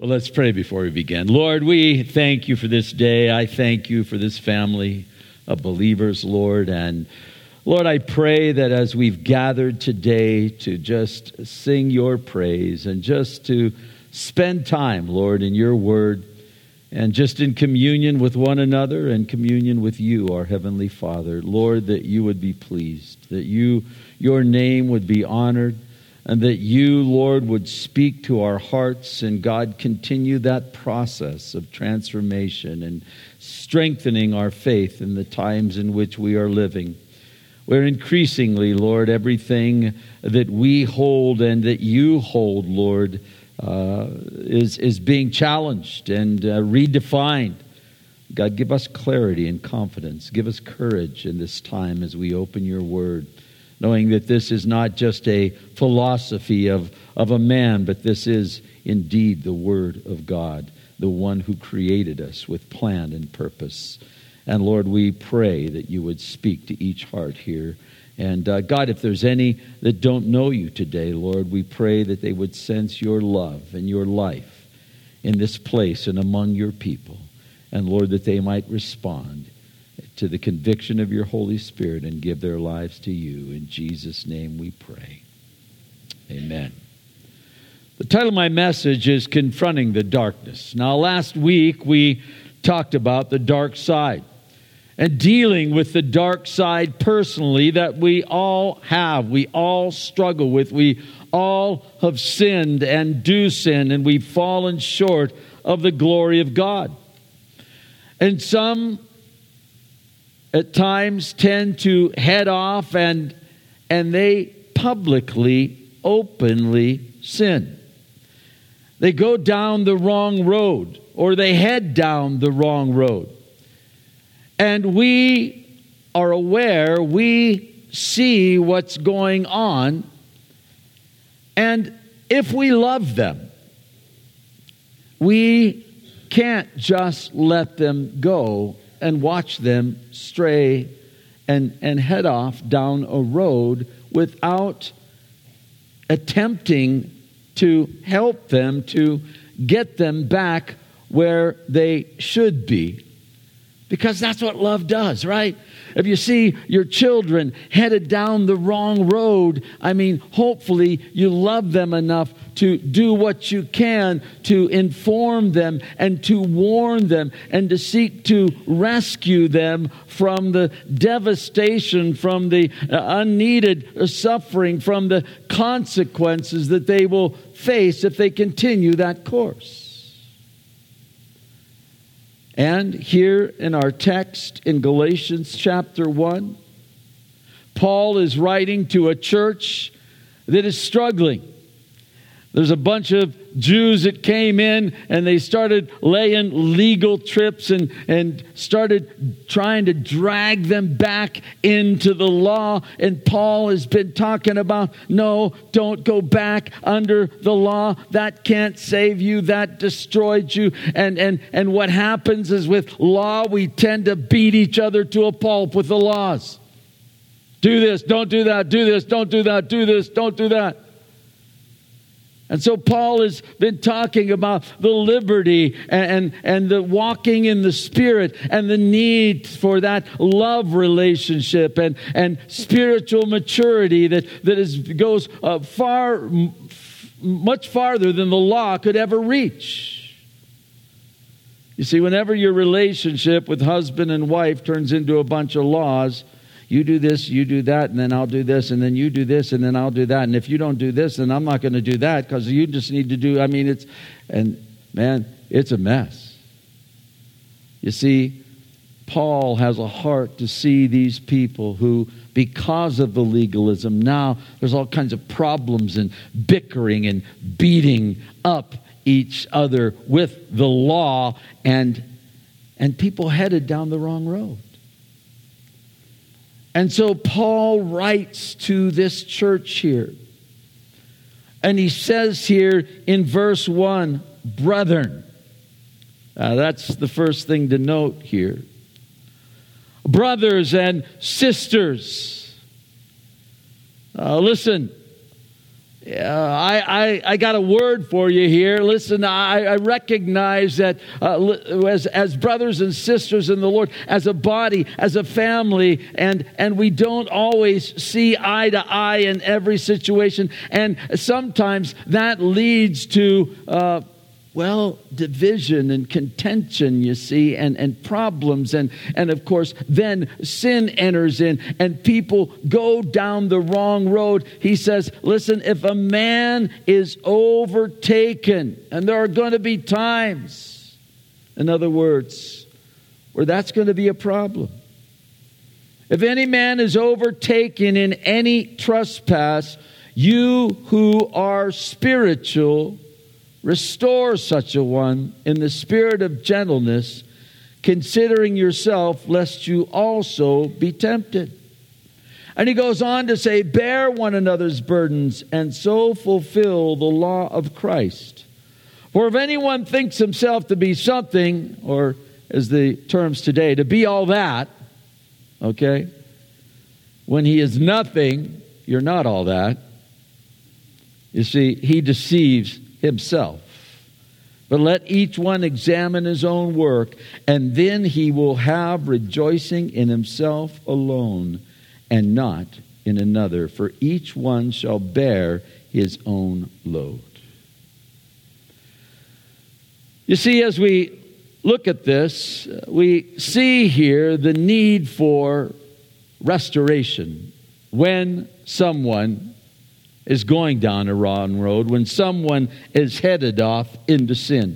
Well, let's pray before we begin. Lord, we thank you for this day. I thank you for this family of believers, Lord. And Lord, I pray that as we've gathered today to just sing your praise and just to spend time, Lord, in your word and just in communion with one another and communion with you, our Heavenly Father, Lord, that you would be pleased, that your name would be honored, and that you, Lord, would speak to our hearts, and God, continue that process of transformation and strengthening our faith in the times in which we are living, where increasingly, Lord, everything that we hold and that you hold, Lord, is being challenged and redefined. God, give us clarity and confidence. Give us courage in this time as we open your word, knowing that this is not just a philosophy of a man, but this is indeed the Word of God, the one who created us with plan and purpose. And Lord, we pray that you would speak to each heart here. And God, if there's any that don't know you today, Lord, we pray that they would sense your love and your life in this place and among your people. And Lord, that they might respond to the conviction of your Holy Spirit and give their lives to you. In Jesus' name we pray. Amen. The title of my message is Confronting the Darkness. Now, last week we talked about the dark side and dealing with the dark side personally that we all have, we all struggle with, we all have sinned and do sin, and we've fallen short of the glory of God. And some at times tend to head off and they publicly, openly sin. They go down the wrong road, or they head down the wrong road. And we are aware, we see what's going on, and if we love them, we can't just let them go and watch them stray and head off down a road without attempting to help them, to get them back where they should be. Because that's what love does, right? If you see your children headed down the wrong road, hopefully you love them enough to do what you can to inform them and to warn them and to seek to rescue them from the devastation, from the unneeded suffering, from the consequences that they will face if they continue that course. And here in our text in Galatians chapter 1, Paul is writing to a church that is struggling. There's a bunch of Jews that came in and they started laying legal trips and started trying to drag them back into the law. And Paul has been talking about, no, don't go back under the law. That can't save you. That destroyed you. And what happens is with law, we tend to beat each other to a pulp with the laws. Do this, don't do that, do this, don't do that, do this, don't do that. And so Paul has been talking about the liberty and the walking in the Spirit and the need for that love relationship and spiritual maturity that goes much farther than the law could ever reach. You see, whenever your relationship with husband and wife turns into a bunch of laws, you do this, you do that, and then I'll do this, and then you do this, and then I'll do that. And if you don't do this, then I'm not going to do that because you just need to do, it's a mess. You see, Paul has a heart to see these people who, because of the legalism, now there's all kinds of problems and bickering and beating up each other with the law, and people headed down the wrong road. And so Paul writes to this church here. And he says here in verse 1, brethren. That's the first thing to note here. Brothers and sisters. Listen, I got a word for you here. Listen, I recognize that as brothers and sisters in the Lord, as a body, as a family, and we don't always see eye to eye in every situation. And sometimes that leads to division and contention, you see, and problems. And of course, then sin enters in and people go down the wrong road. He says, listen, if a man is overtaken, and there are going to be times, in other words, where that's going to be a problem. If any man is overtaken in any trespass, you who are spiritual, restore such a one in the spirit of gentleness, considering yourself, lest you also be tempted. And he goes on to say, bear one another's burdens, and so fulfill the law of Christ. For if anyone thinks himself to be something, or as the terms today, to be all that, okay, when he is nothing, you're not all that. You see, he deceives himself. But let each one examine his own work, and then he will have rejoicing in himself alone, and not in another. For each one shall bear his own load. You see, as we look at this, we see here the need for restoration when someone is going down a wrong road, when someone is headed off into sin.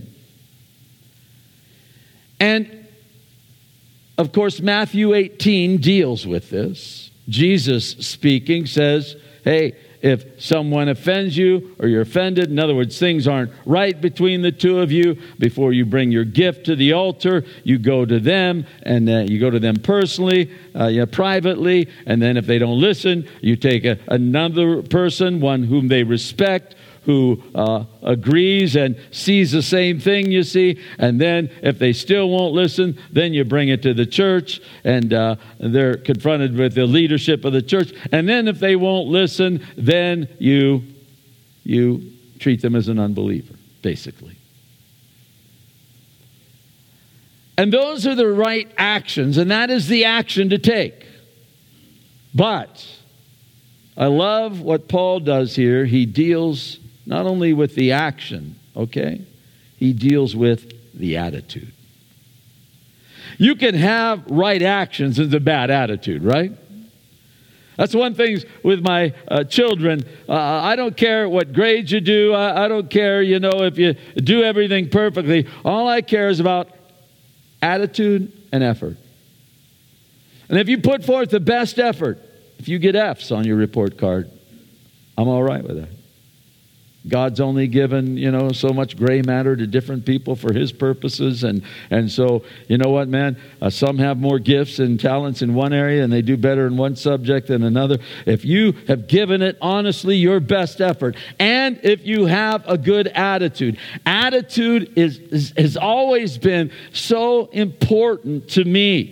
And, of course, Matthew 18 deals with this. Jesus speaking says, hey, if someone offends you or you're offended, in other words, things aren't right between the two of you, before you bring your gift to the altar, you go to them, and you go to them personally, privately, and then if they don't listen, you take another person, one whom they respect, who agrees and sees the same thing, you see, and then if they still won't listen, then you bring it to the church, and they're confronted with the leadership of the church, and then if they won't listen, then you treat them as an unbeliever, basically. And those are the right actions, and that is the action to take. But I love what Paul does here. He deals not only with the action, okay? He deals with the attitude. You can have right actions and a bad attitude, right? That's one thing with my children. I don't care what grades you do. I don't care, if you do everything perfectly. All I care is about attitude and effort. And if you put forth the best effort, if you get F's on your report card, I'm all right with that. God's only given, so much gray matter to different people for His purposes. And so, you know what, man? Some have more gifts and talents in one area and they do better in one subject than another. If you have given it honestly your best effort, and if you have a good attitude. Attitude has always been so important to me.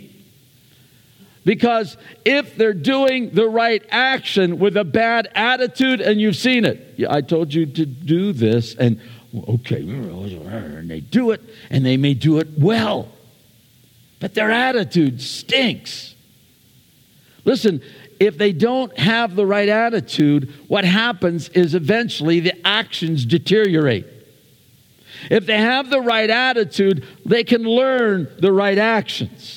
Because if they're doing the right action with a bad attitude, and you've seen it, I told you to do this, and okay, and they do it, and they may do it well, but their attitude stinks. Listen, if they don't have the right attitude, what happens is eventually the actions deteriorate. If they have the right attitude, they can learn the right actions.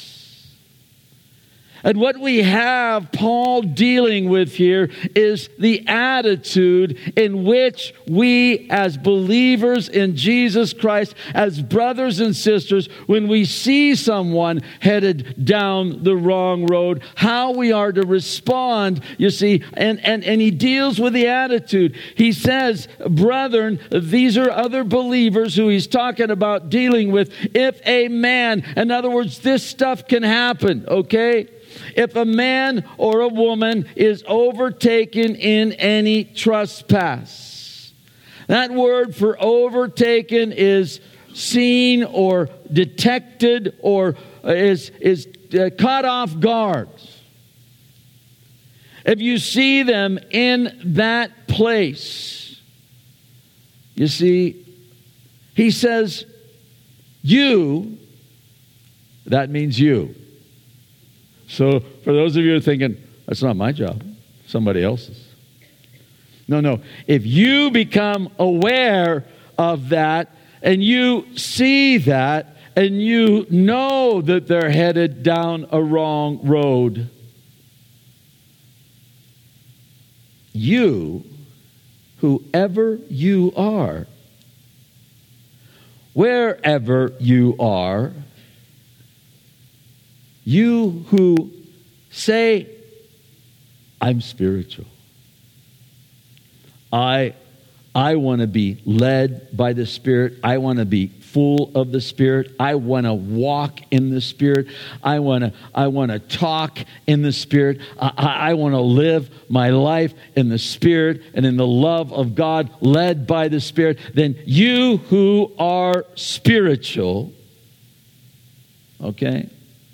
And what we have Paul dealing with here is the attitude in which we as believers in Jesus Christ, as brothers and sisters, when we see someone headed down the wrong road, how we are to respond, you see, and he deals with the attitude. He says, brethren, these are other believers who he's talking about dealing with. If a man, in other words, this stuff can happen, okay? If a man or a woman is overtaken in any trespass. That word for overtaken is seen or detected or is caught off guard. If you see them in that place, You see, he says, you, that means you. So for those of you who are thinking, that's not my job, somebody else's. No. If you become aware of that, and you see that, and you know that they're headed down a wrong road, you, whoever you are, wherever you are, you who say, I'm spiritual. I want to be led by the Spirit. I want to be full of the Spirit. I want to walk in the Spirit. I want to talk in the Spirit. I want to live my life in the Spirit and in the love of God, led by the Spirit. Then you who are spiritual, okay?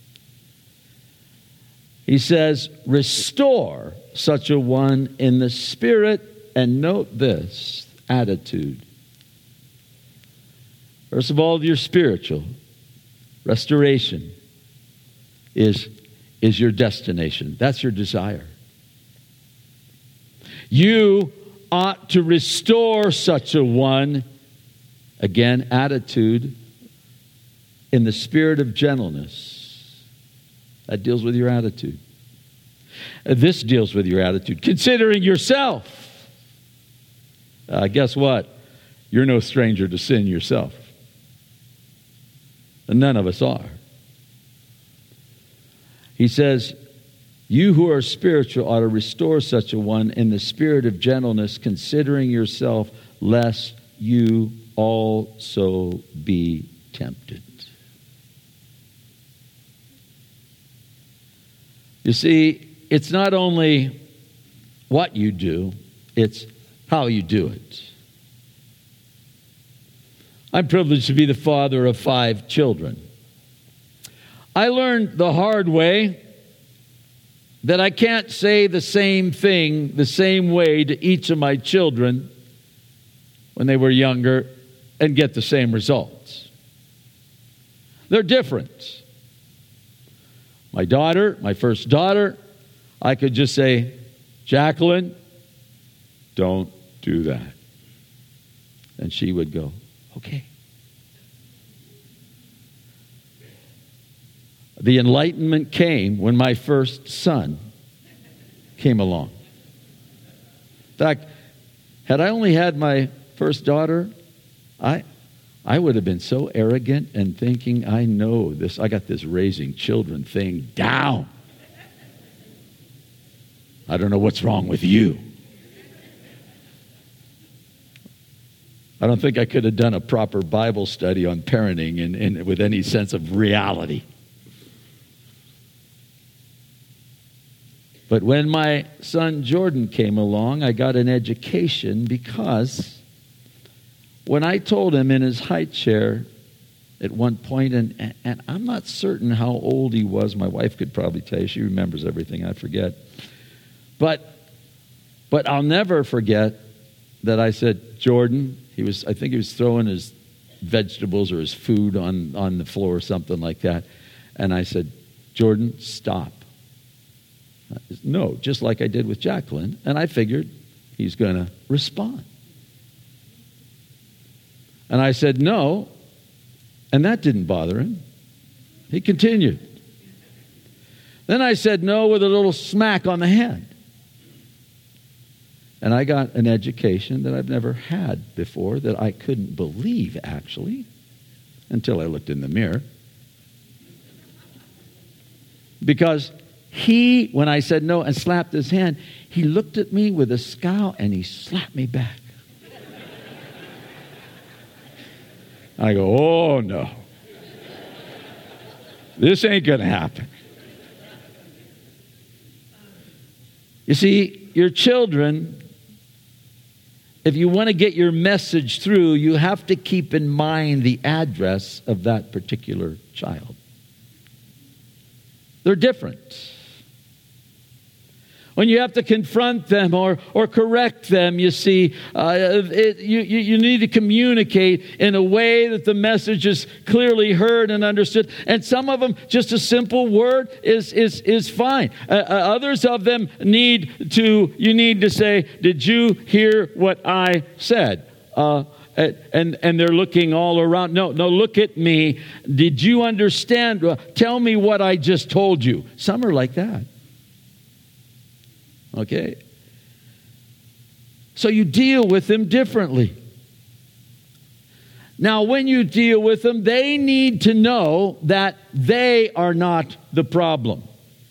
He says, restore such a one in the Spirit. And note this attitude. First of all, your spiritual restoration is your destination. That's your desire. You ought to restore such a one, again, attitude, in the spirit of gentleness. That deals with your attitude. This deals with your attitude. Considering yourself. Guess what? You're no stranger to sin yourself. And none of us are. He says, you who are spiritual ought to restore such a one in the spirit of gentleness, considering yourself, lest you also be tempted. You see, it's not only what you do, it's how you do it. I'm privileged to be the father of 5 children. I learned the hard way that I can't say the same thing the same way to each of my children when they were younger and get the same results. They're different. My daughter, my first daughter, I could just say, Jacqueline, don't do that. And she would go, okay. The enlightenment came when my first son came along. In fact, had I only had my first daughter, I would have been so arrogant and thinking, I know this, I got this raising children thing down. I don't know what's wrong with you. I don't think I could have done a proper Bible study on parenting and with any sense of reality. But when my son Jordan came along, I got an education because when I told him in his high chair at one point, and I'm not certain how old he was. My wife could probably tell you. She remembers everything. I forget. But I'll never forget that I said, Jordan, I think he was throwing his vegetables or his food on the floor or something like that. And I said, Jordan, stop. No, just like I did with Jacqueline. And I figured he's going to respond. And I said, no. And that didn't bother him. He continued. Then I said no with a little smack on the head. And I got an education that I've never had before, that I couldn't believe, actually, until I looked in the mirror. Because when I said no and slapped his hand, he looked at me with a scowl and he slapped me back. I go, oh no. This ain't going to happen. You see, your children, if you want to get your message through, you have to keep in mind the address of that particular child. They're different. When you have to confront them or correct them, you see, you need to communicate in a way that the message is clearly heard and understood. And some of them, just a simple word is fine. Others of them you need to say, did you hear what I said? And they're looking all around. No, look at me. Did you understand? Tell me what I just told you. Some are like that. Okay? So you deal with them differently. Now, when you deal with them, they need to know that they are not the problem.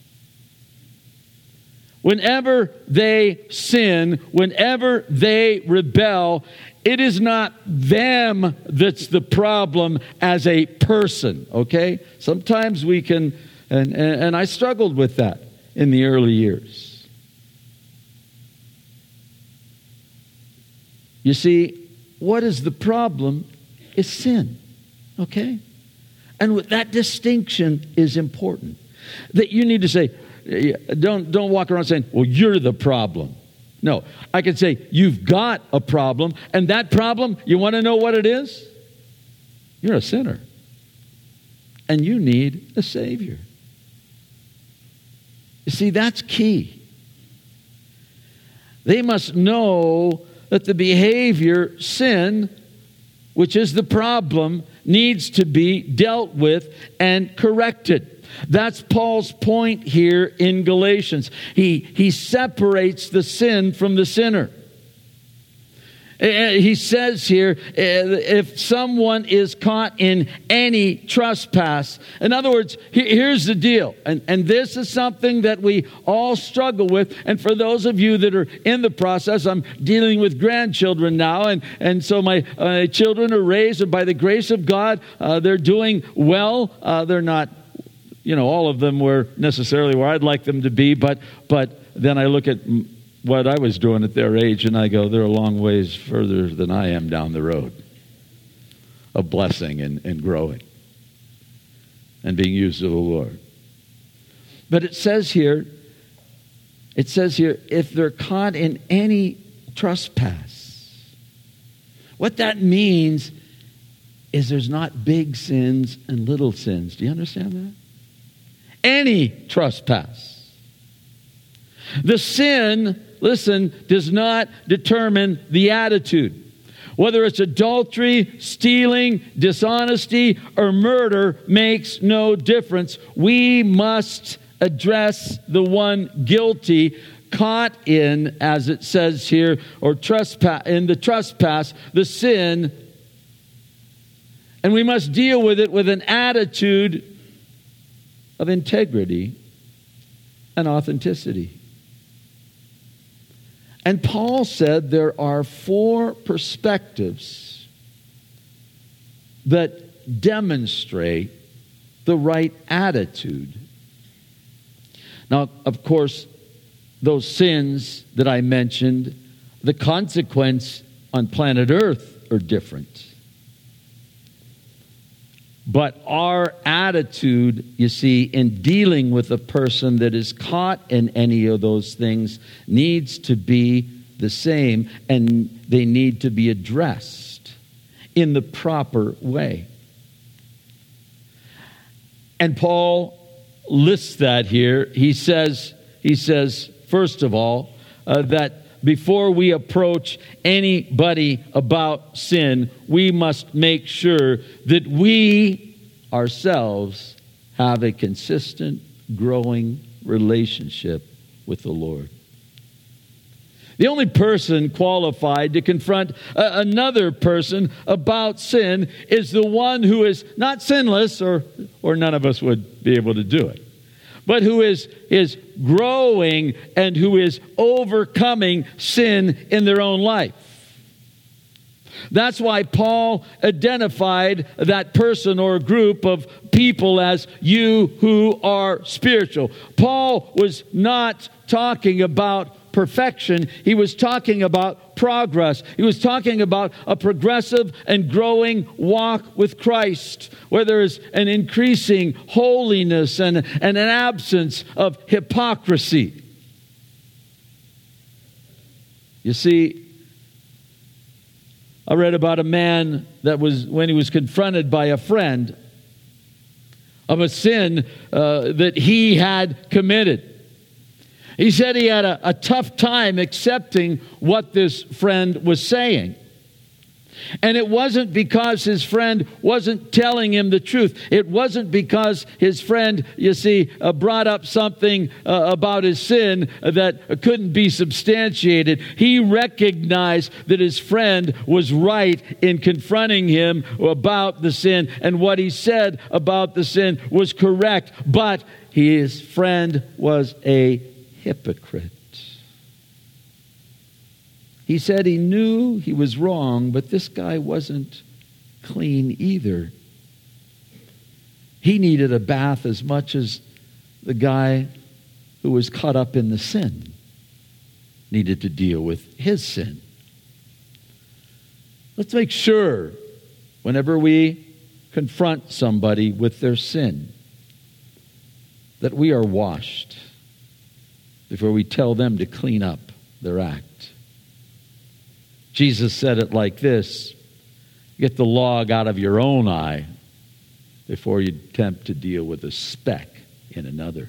Whenever they sin, whenever they rebel, it is not them that's the problem as a person, okay? Sometimes we can, and I struggled with that in the early years. You see, what is the problem is sin, okay? And that distinction is important. That you need to say, don't walk around saying, well, you're the problem. No, I can say, you've got a problem, and that problem, you want to know what it is? You're a sinner. And you need a Savior. You see, that's key. They must know that the behavior, sin, which is the problem, needs to be dealt with and corrected. That's Paul's point here in Galatians. He separates the sin from the sinner. He says here, if someone is caught in any trespass. In other words, here's the deal. And this is something that we all struggle with. And for those of you that are in the process, I'm dealing with grandchildren now. And so my children are raised, and by the grace of God, they're doing well. They're not, all of them were necessarily where I'd like them to be. But then I look at what I was doing at their age, and I go, they're a long ways further than I am down the road of blessing and growing and being used of the Lord. But it says here, if they're caught in any trespass, what that means is there's not big sins and little sins. Do you understand that? Any trespass. The sin, listen, does not determine the attitude. Whether it's adultery, stealing, dishonesty, or murder makes no difference. We must address the one guilty, caught in, as it says here, or in the trespass, the sin, and we must deal with it with an attitude of integrity and authenticity. And Paul said there are 4 perspectives that demonstrate the right attitude. Now, of course, those sins that I mentioned, the consequence on planet Earth are different. But our attitude, you see, in dealing with a person that is caught in any of those things needs to be the same, and they need to be addressed in the proper way. And Paul lists that here. He says, first of all, that before we approach anybody about sin, we must make sure that we ourselves have a consistent, growing relationship with the Lord. The only person qualified to confront another person about sin is the one who is not sinless, or none of us would be able to do it, but who is growing and who is overcoming sin in their own life. That's why Paul identified that person or group of people as you who are spiritual. Paul was not talking about perfection. He was talking about progress. He was talking about a progressive and growing walk with Christ, where there is an increasing holiness and an absence of hypocrisy. You see, I read about a man that was, when he was confronted by a friend of a sin that he had committed. He said he had a tough time accepting what this friend was saying. And it wasn't because his friend wasn't telling him the truth. It wasn't because his friend, you see, brought up something about his sin that couldn't be substantiated. He recognized that his friend was right in confronting him about the sin, and what he said about the sin was correct. But his friend was a hypocrite. He said he knew he was wrong, but this guy wasn't clean either. He needed a bath as much as the guy who was caught up in the sin needed to deal with his sin. Let's make sure whenever we confront somebody with their sin that we are washed before we tell them to clean up their act. Jesus said it like this: get the log out of your own eye before you attempt to deal with a speck in another.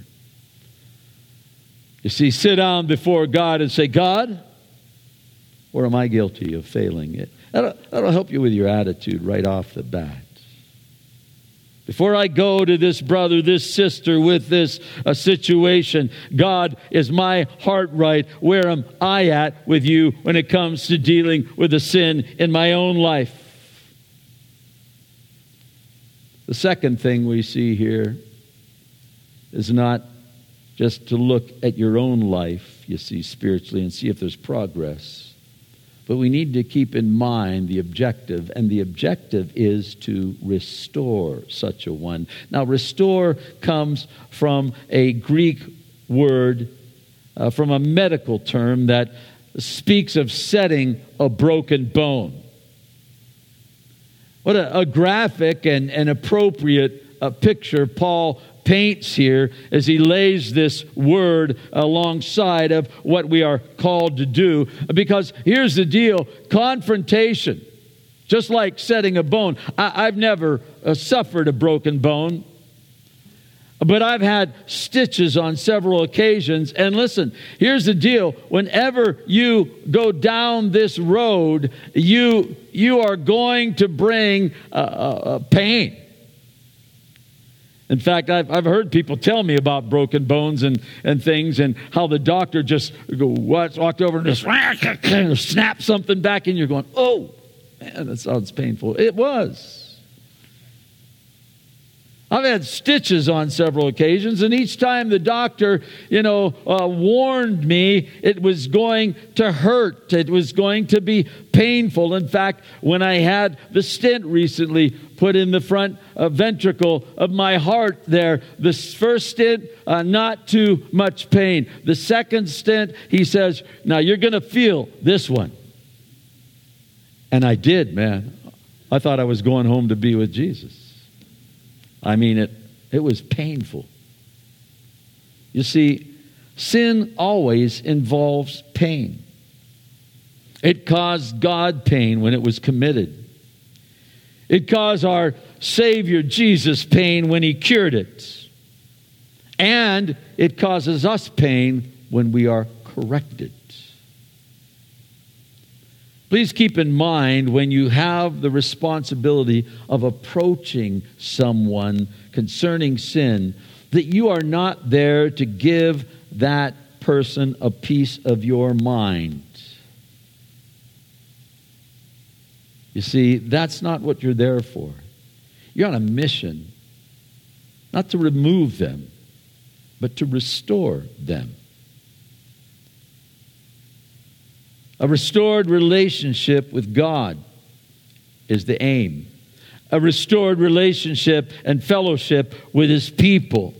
You see, sit down before God and say, God, where am I guilty of failing it? That'll help you with your attitude right off the bat. Before I go to this brother, this sister with this situation, God, is my heart right? Where am I at with you when it comes to dealing with the sin in my own life? The second thing we see here is not just to look at your own life, you see, spiritually, and see if there's progress. But we need to keep in mind the objective, and the objective is to restore such a one. Now, restore comes from a Greek word, from a medical term that speaks of setting a broken bone. What a graphic and appropriate picture Paul paints here as he lays this word alongside of what we are called to do. Because here's the deal: confrontation, just like setting a bone. I've never suffered a broken bone, but I've had stitches on several occasions. And listen, here's the deal: whenever you go down this road, you are going to bring pain. In fact, I've heard people tell me about broken bones and things, and how the doctor just walked over and just snapped something back, and you're going, oh, man, that sounds painful. It was. I've had stitches on several occasions, and each time the doctor, warned me it was going to hurt. It was going to be painful. In fact, when I had the stent recently put in the front ventricle of my heart there, the first stent, not too much pain. The second stent, he says, now you're going to feel this one. And I did, man. I thought I was going home to be with Jesus. I mean, it was painful. You see, sin always involves pain. It caused God pain when it was committed. It caused our Savior Jesus pain when He cured it. And it causes us pain when we are corrected. Please keep in mind, when you have the responsibility of approaching someone concerning sin, that you are not there to give that person a piece of your mind. You see, that's not what you're there for. You're on a mission, not to remove them, but to restore them. A restored relationship with God is the aim. A restored relationship and fellowship with His people.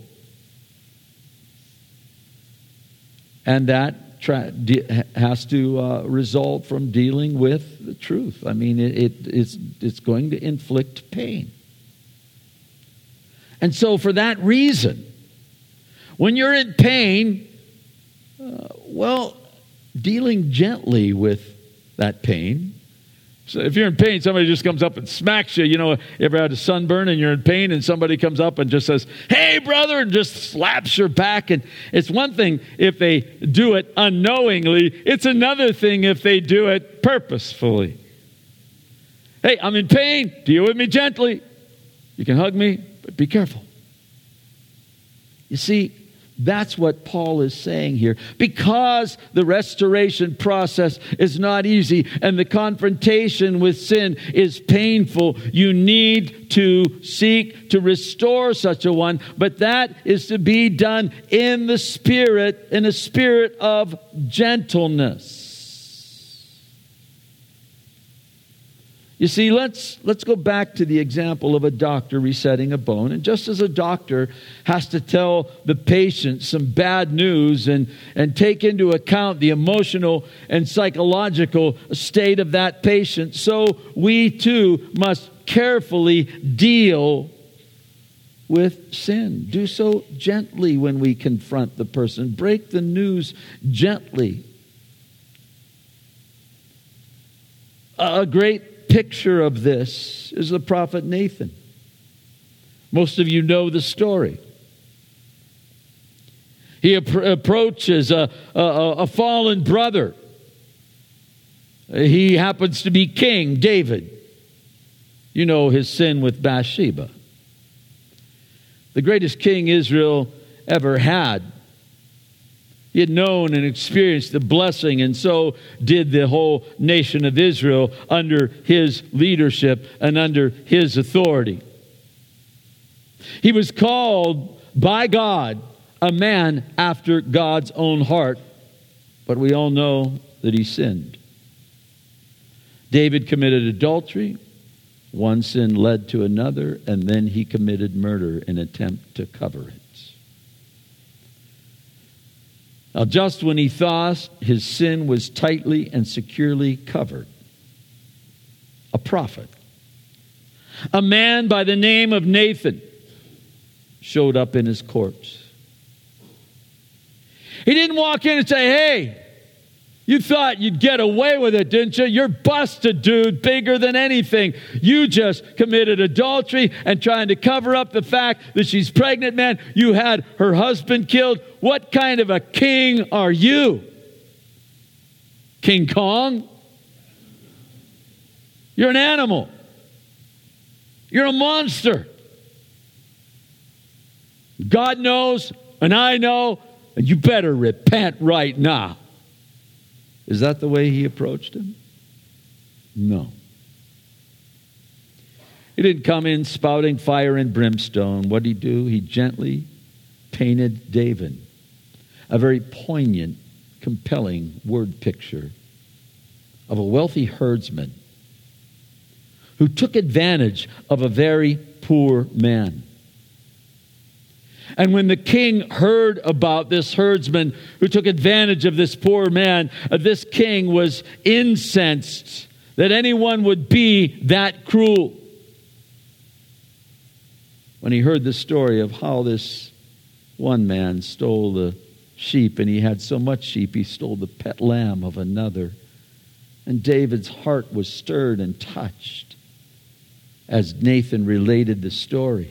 And that has to result from dealing with the truth. I mean, it's going to inflict pain. And so for that reason, when you're in pain, dealing gently with that pain. So if you're in pain, somebody just comes up and smacks you. You know, you ever had a sunburn and you're in pain and somebody comes up and just says, "Hey, brother," and just slaps your back. And it's one thing if they do it unknowingly. It's another thing if they do it purposefully. "Hey, I'm in pain. Deal with me gently. You can hug me, but be careful." You see, that's what Paul is saying here. Because the restoration process is not easy and the confrontation with sin is painful, you need to seek to restore such a one. But that is to be done in a spirit of gentleness. You see, let's go back to the example of a doctor resetting a bone. And just as a doctor has to tell the patient some bad news and take into account the emotional and psychological state of that patient, so we too must carefully deal with sin. Do so gently when we confront the person. Break the news gently. A great picture of this is the prophet Nathan. Most of you know the story. He approaches a fallen brother. He happens to be King David. You know his sin with Bathsheba. The greatest king Israel ever had. He had known and experienced the blessing, and so did the whole nation of Israel under his leadership and under his authority. He was called by God a man after God's own heart, but we all know that he sinned. David committed adultery. One sin led to another, and then he committed murder in an attempt to cover it. Now, just when he thought his sin was tightly and securely covered, a prophet, a man by the name of Nathan, showed up in his corpse. He didn't walk in and say, "Hey, you thought you'd get away with it, didn't you? You're busted, dude, bigger than anything. You just committed adultery and trying to cover up the fact that she's pregnant, man. You had her husband killed. What kind of a king are you? King Kong? You're an animal. You're a monster. God knows, and I know, and you better repent right now." Is that the way he approached him? No. He didn't come in spouting fire and brimstone. What did he do? He gently painted David. A very poignant, compelling word picture of a wealthy herdsman who took advantage of a very poor man. And when the king heard about this herdsman who took advantage of this poor man, this king was incensed that anyone would be that cruel. When he heard the story of how this one man stole the sheep, and he had so much sheep, he stole the pet lamb of another. And David's heart was stirred and touched as Nathan related the story.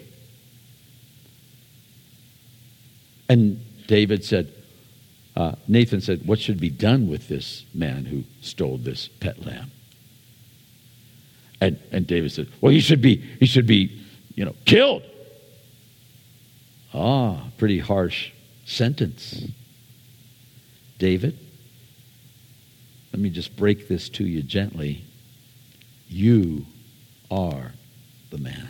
And Nathan said, "What should be done with this man who stole this pet lamb?" And David said, "Well, he should be, killed." Pretty harsh sentence. David, let me just break this to you gently. You are the man.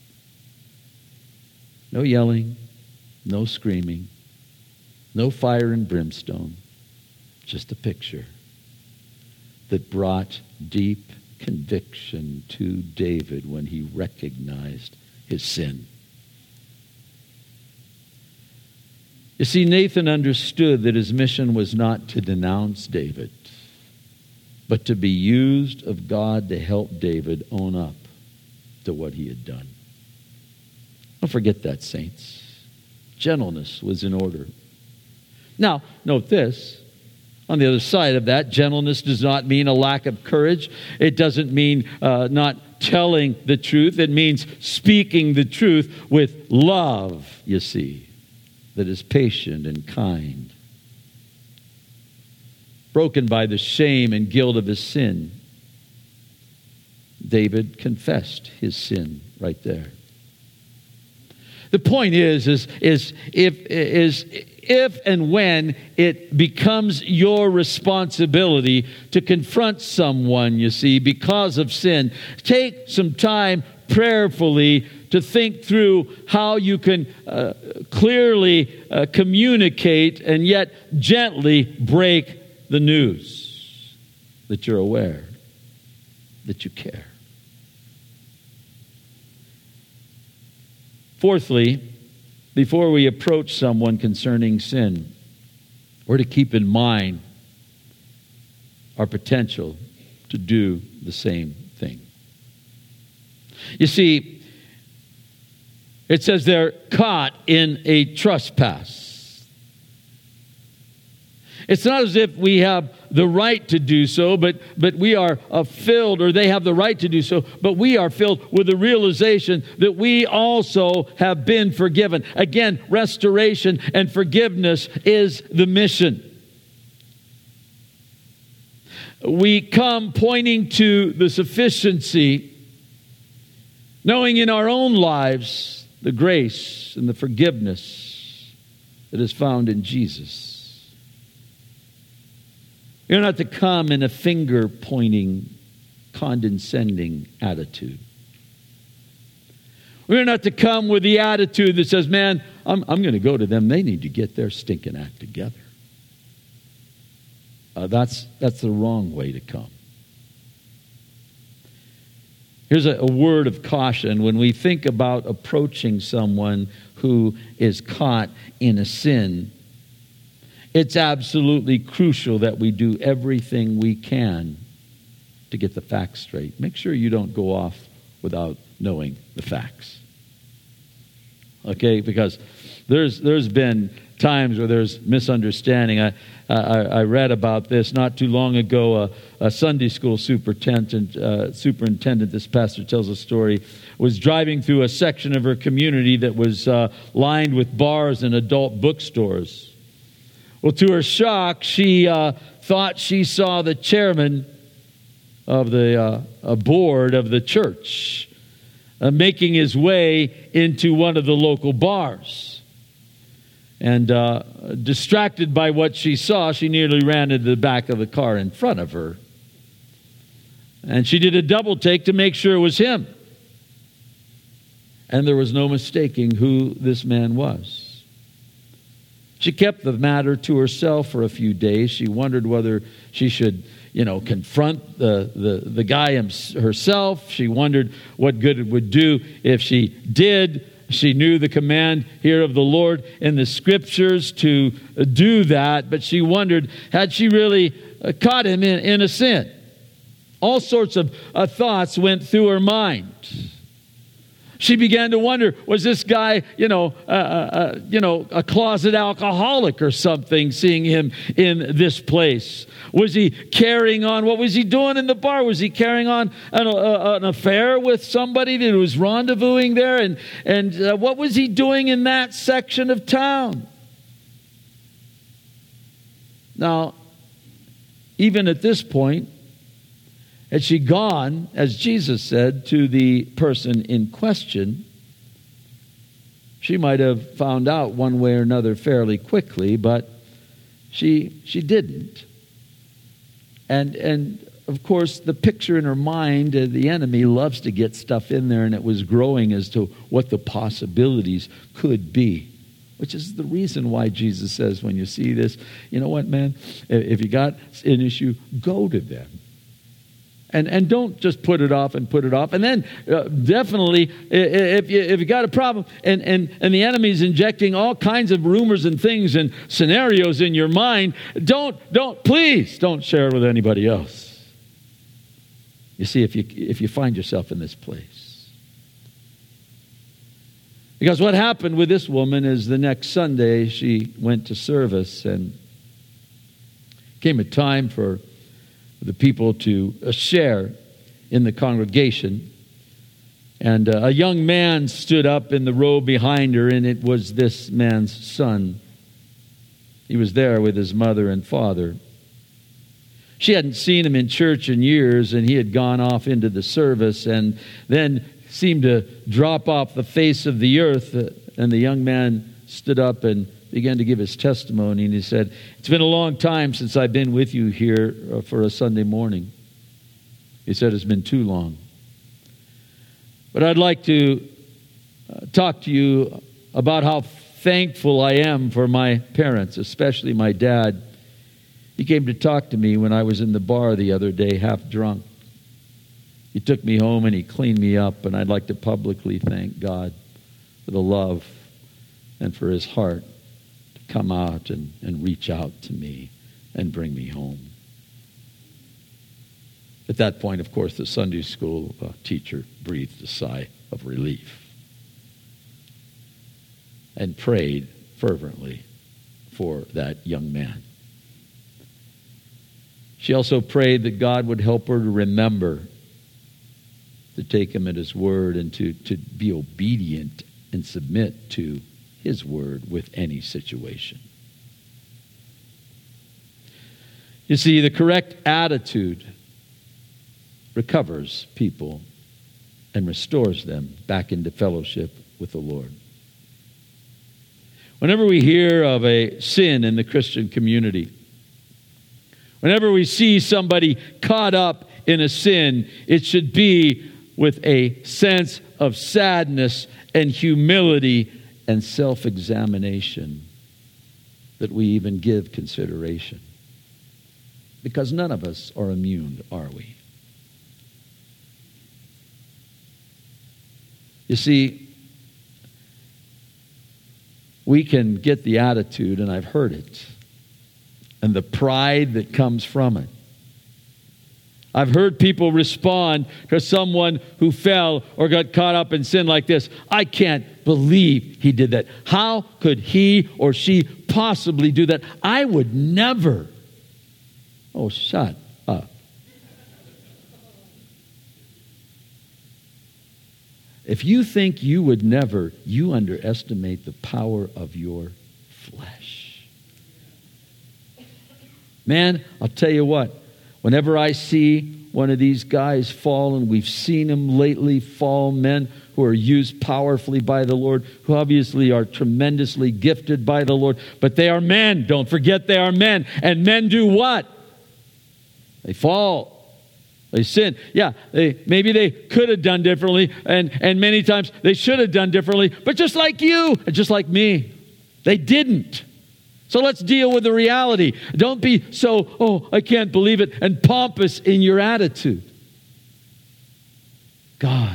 No yelling, no screaming, no fire and brimstone, just a picture that brought deep conviction to David when he recognized his sin. You see, Nathan understood that his mission was not to denounce David, but to be used of God to help David own up to what he had done. Don't forget that, saints. Gentleness was in order. Now, note this. On the other side of that, gentleness does not mean a lack of courage. It doesn't mean not telling the truth. It means speaking the truth with love, you see, that is patient and kind. Broken by the shame and guilt of his sin, David confessed his sin right there. The point is if and when it becomes your responsibility to confront someone, you see, because of sin, take some time prayerfully to think through how you can clearly communicate and yet gently break the news that you're aware, that you care. Fourthly, before we approach someone concerning sin, we're to keep in mind our potential to do the same thing. You see, it says they're caught in a trespass. It's not as if we have the right to do so, but we are filled, or they have the right to do so, but we are filled with the realization that we also have been forgiven. Again, restoration and forgiveness is the mission. We come pointing to the sufficiency, knowing in our own lives the grace and the forgiveness that is found in Jesus. You're not to come in a finger-pointing, condescending attitude. We're not to come with the attitude that says, man, I'm going to go to them. They need to get their stinking act together. That's the wrong way to come. Here's a word of caution. When we think about approaching someone who is caught in a sin, it's absolutely crucial that we do everything we can to get the facts straight. Make sure you don't go off without knowing the facts. Okay? Because there's been times where there's misunderstanding. I read about this not too long ago. A Sunday school superintendent, this pastor tells a story, was driving through a section of her community that was lined with bars and adult bookstores. Well, to her shock, she thought she saw the chairman of the board of the church making his way into one of the local bars. And distracted by what she saw, she nearly ran into the back of the car in front of her. And she did a double take to make sure it was him. And there was no mistaking who this man was. She kept the matter to herself for a few days. She wondered whether she should, confront the guy herself. She wondered what good it would do if she did. She knew the command here of the Lord in the Scriptures to do that, but she wondered, had she really caught him in a sin? All sorts of thoughts went through her mind. She began to wonder, was this guy, a closet alcoholic or something, seeing him in this place? Was he carrying on? What was he doing in the bar? Was he carrying on an affair with somebody that was rendezvousing there? And what was he doing in that section of town? Now, even at this point, had she gone, as Jesus said, to the person in question, she might have found out one way or another fairly quickly, but she didn't. And of course, the picture in her mind, the enemy loves to get stuff in there, and it was growing as to what the possibilities could be. Which is the reason why Jesus says, when you see this, you know what, man? If you got an issue, go to them. And don't just put it off. And then definitely, if you got a problem and the enemy's injecting all kinds of rumors and things and scenarios in your mind, please don't share it with anybody else. You see, if you find yourself in this place. Because what happened with this woman is the next Sunday she went to service, and Came a time for the people to share in the congregation. And a young man stood up in the row behind her, and it was this man's son. He was there with his mother and father. She hadn't seen him in church in years, and he had gone off into the service and then seemed to drop off the face of the earth. And the young man stood up and began to give his testimony, and he said, "It's been a long time since I've been with you here for a Sunday morning." He said, "It's been too long. But I'd like to talk to you about how thankful I am for my parents, especially my dad. He came to talk to me when I was in the bar the other day, half drunk. He took me home and he cleaned me up, and I'd like to publicly thank God for the love and for his heart to come out and reach out to me and bring me home." At that point, of course, the Sunday school teacher breathed a sigh of relief and prayed fervently for that young man. She also prayed that God would help her to remember to take him at his word and to be obedient and submit to his word with any situation. You see, the correct attitude recovers people and restores them back into fellowship with the Lord. Whenever we hear of a sin in the Christian community, whenever we see somebody caught up in a sin, it should be with a sense of sadness and humility and self-examination that we even give consideration. Because none of us are immune, are we? You see, we can get the attitude, and I've heard it, and the pride that comes from it. I've heard people respond to someone who fell or got caught up in sin like this: "I can't believe he did that. How could he or she possibly do that? I would never." Oh, shut up. If you think you would never, you underestimate the power of your flesh. Man, I'll tell you what, whenever I see one of these guys fall, and we've seen them lately fall, men who are used powerfully by the Lord, who obviously are tremendously gifted by the Lord, but they are men. Don't forget they are men. And men do what? They fall. They sin. Yeah, maybe they could have done differently, and many times they should have done differently, but just like you, and just like me, they didn't. So let's deal with the reality. Don't be so, "Oh, I can't believe it," and pompous in your attitude. God.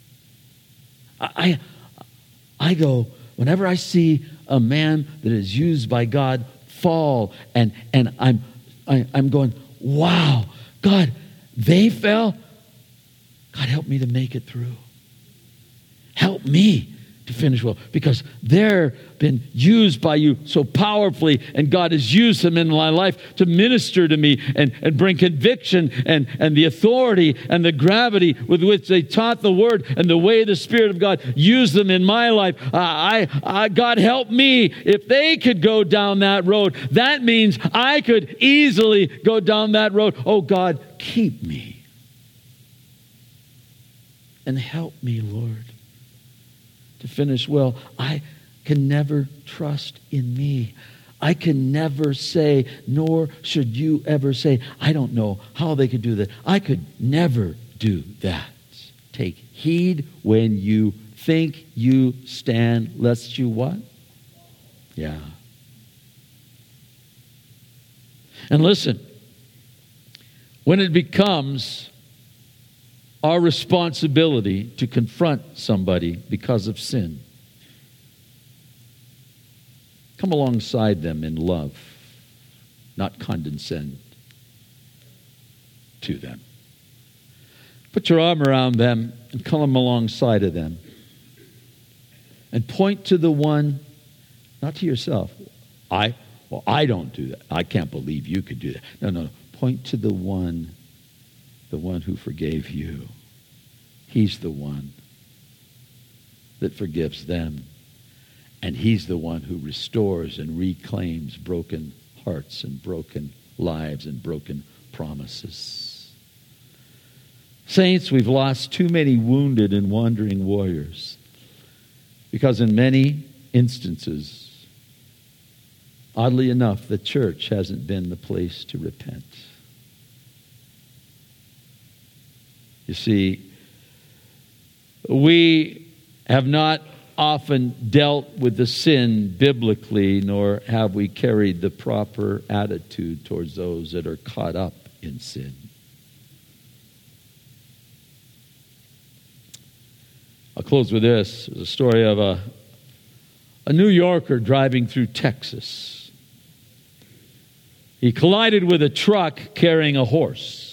I go, whenever I see a man that is used by God fall, and I'm going, wow, God, they fell. God, help me to make it through. Help me to finish well, because they're been used by you so powerfully, and God has used them in my life to minister to me and bring conviction and the authority and the gravity with which they taught the word and the way the Spirit of God used them in my life. God, help me. If they could go down that road, that means I could easily go down that road. Oh, God, keep me and help me, Lord, to finish well. I can never trust in me. I can never say, nor should you ever say, "I don't know how they could do that." I could never do that. Take heed when you think you stand, lest you what? Yeah. And listen, when it becomes our responsibility to confront somebody because of sin, come alongside them in love, not condescend to them. Put your arm around them and come alongside of them. And point to the one, not to yourself. Well, I don't do that. I can't believe you could do that. No, no. Point to the one who forgave you. He's the one that forgives them. And he's the one who restores and reclaims broken hearts and broken lives and broken promises. Saints, we've lost too many wounded and wandering warriors because in many instances, oddly enough, the church hasn't been the place to repent. You see, we have not often dealt with the sin biblically, nor have we carried the proper attitude towards those that are caught up in sin. I'll close with this. There's a story of a New Yorker driving through Texas. He collided with a truck carrying a horse.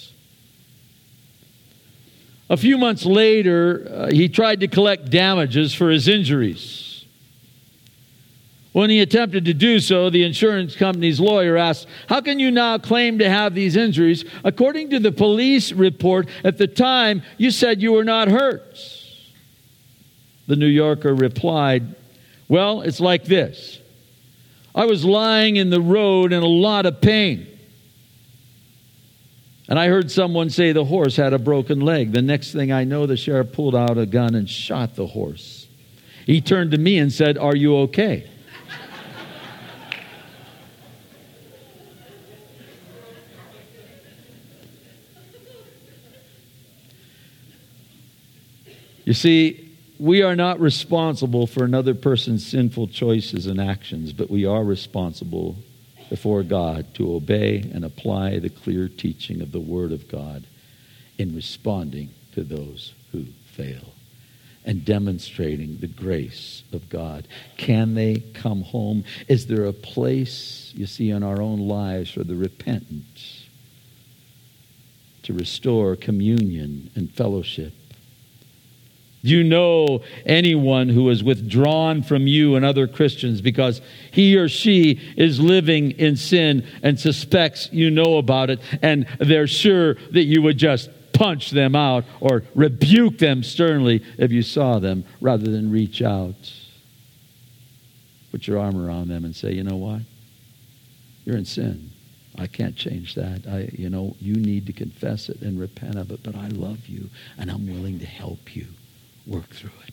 A few months later, he tried to collect damages for his injuries. When he attempted to do so, the insurance company's lawyer asked, "How can you now claim to have these injuries? According to the police report, at the time, you said you were not hurt." The New Yorker replied, "Well, it's like this. I was lying in the road in a lot of pain. And I heard someone say the horse had a broken leg. The next thing I know, the sheriff pulled out a gun and shot the horse. He turned to me and said, 'Are you okay?'" You see, we are not responsible for another person's sinful choices and actions, but we are responsible before God to obey and apply the clear teaching of the Word of God in responding to those who fail and demonstrating the grace of God. Can they come home? Is there a place, you see, in our own lives for the repentant to restore communion and fellowship? Do you know anyone who has withdrawn from you and other Christians because he or she is living in sin and suspects you know about it, and they're sure that you would just punch them out or rebuke them sternly if you saw them, rather than reach out, put your arm around them and say, "You know what? You're in sin. I can't change that. You need to confess it and repent of it, but I love you and I'm willing to help you work through it."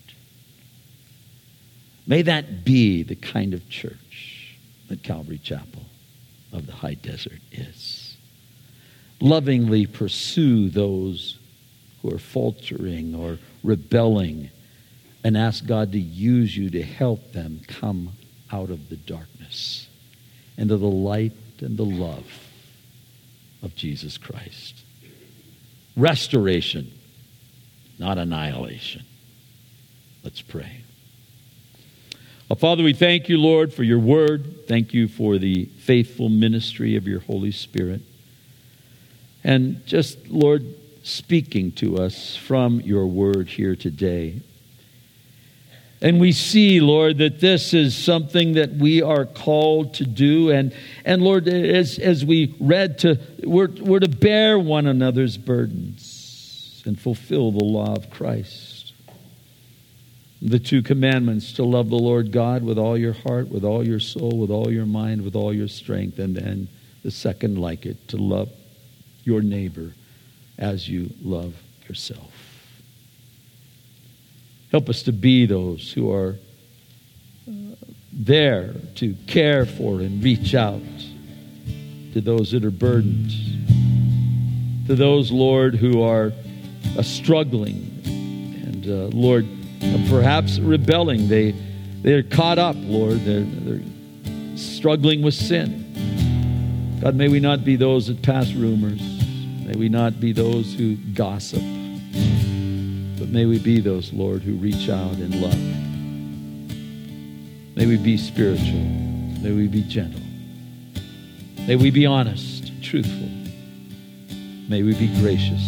May that be the kind of church that Calvary Chapel of the High Desert is. Lovingly pursue those who are faltering or rebelling and ask God to use you to help them come out of the darkness into the light and the love of Jesus Christ. Restoration, not annihilation. Let's pray. Father, we thank you, Lord, for your word. Thank you for the faithful ministry of your Holy Spirit. And just, Lord, speaking to us from your word here today. And we see, Lord, that this is something that we are called to do. And Lord, as we read, we're to bear one another's burdens and fulfill the law of Christ. The 2 commandments, to love the Lord God with all your heart, with all your soul, with all your mind, with all your strength. And then the second like it, to love your neighbor as you love yourself. Help us to be those who are there to care for and reach out to those that are burdened, to those, Lord, who are struggling and, Lord, perhaps rebelling. They're caught up, Lord. They're struggling with sin. God, may we not be those that pass rumors. May we not be those who gossip. But may we be those, Lord, who reach out in love. May we be spiritual. May we be gentle. May we be honest, truthful. May we be gracious.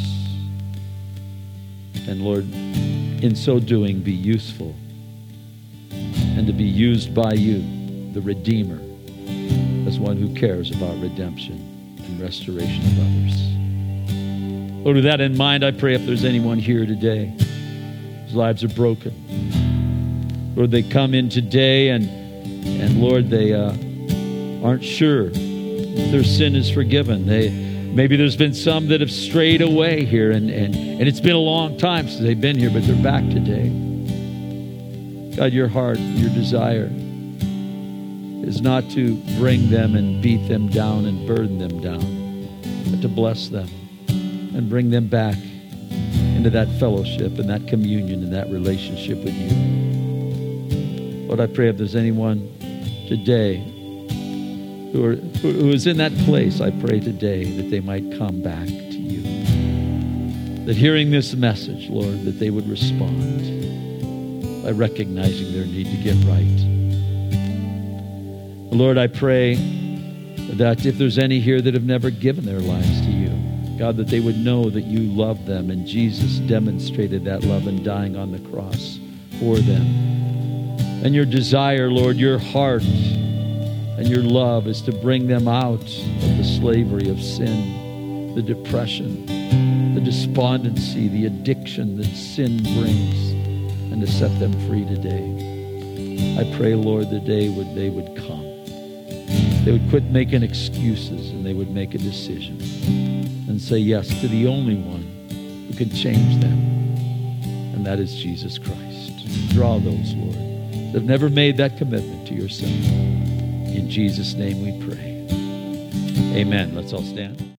And Lord, in so doing, be useful and to be used by you, the Redeemer, as one who cares about redemption and restoration of others. Lord, with that in mind, I pray if there's anyone here today whose lives are broken. Lord, they come in today and Lord, they aren't sure if their sin is forgiven. Maybe there's been some that have strayed away here, and it's been a long time since they've been here, but they're back today. God, your heart, your desire is not to bring them and beat them down and burden them down, but to bless them and bring them back into that fellowship and that communion and that relationship with you. Lord, I pray if there's anyone today who is in that place, I pray today that they might come back to you. That hearing this message, Lord, that they would respond by recognizing their need to get right. Lord, I pray that if there's any here that have never given their lives to you, God, that they would know that you love them, and Jesus demonstrated that love in dying on the cross for them. And your desire, Lord, your heart and your love is to bring them out of the slavery of sin, the depression, the despondency, the addiction that sin brings, and to set them free today. I pray, Lord, that they would come. They would quit making excuses, and they would make a decision and say yes to the only one who can change them, and that is Jesus Christ. Draw those, Lord, that have never made that commitment to yourself. In Jesus' name we pray. Amen. Let's all stand.